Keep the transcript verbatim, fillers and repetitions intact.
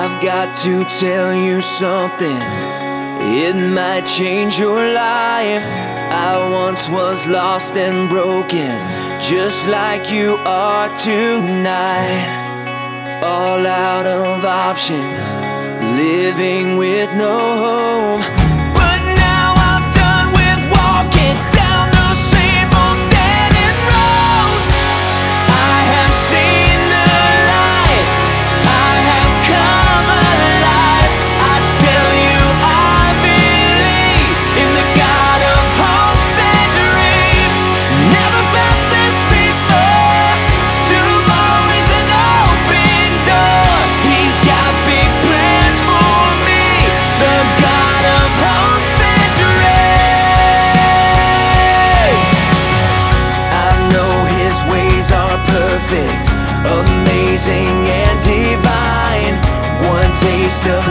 I've got to tell you something. It might change your life. I once was lost and broken, just like you are tonight. All out of options, living with no home. But now I'm done with walking down those same old dead-end roads. I have seen the light, I have come alive. I tell you I believe in the God of hopes and dreams. Never felt this before. Tomorrow is an open door. He's got big plans for me, the God of hopes and dreams. I know His ways are perfect, amazing and divine. One taste of